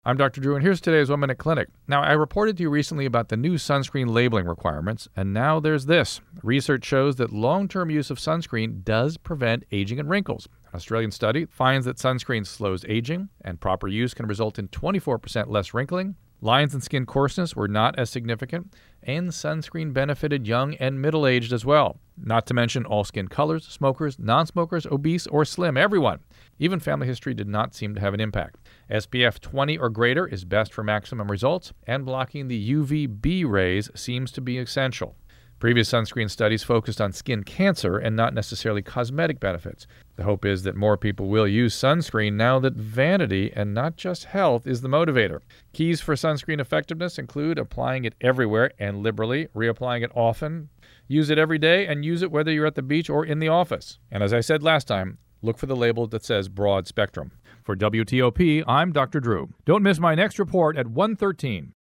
I'm Dr. Drew, and here's today's 1 Minute Clinic. Now, I reported to you recently about the new sunscreen labeling requirements, and now there's this. Research shows that long-term use of sunscreen does prevent aging and wrinkles. An Australian study finds that sunscreen slows aging, and proper use can result in 24% less wrinkling. Lines and skin coarseness were not as significant, and sunscreen benefited young and middle-aged as well. Not to mention all skin colors, smokers, non-smokers, obese, or slim, everyone. Even family history did not seem to have an impact. SPF 20 or greater is best for maximum results, and blocking the UVB rays seems to be essential. Previous sunscreen studies focused on skin cancer and not necessarily cosmetic benefits. The hope is that more people will use sunscreen now that vanity and not just health is the motivator. Keys for sunscreen effectiveness include applying it everywhere and liberally, reapplying it often, use it every day, and use it whether you're at the beach or in the office. And as I said last time, look for the label that says broad spectrum. For WTOP, I'm Dr. Drew. Don't miss my next report at 1:13.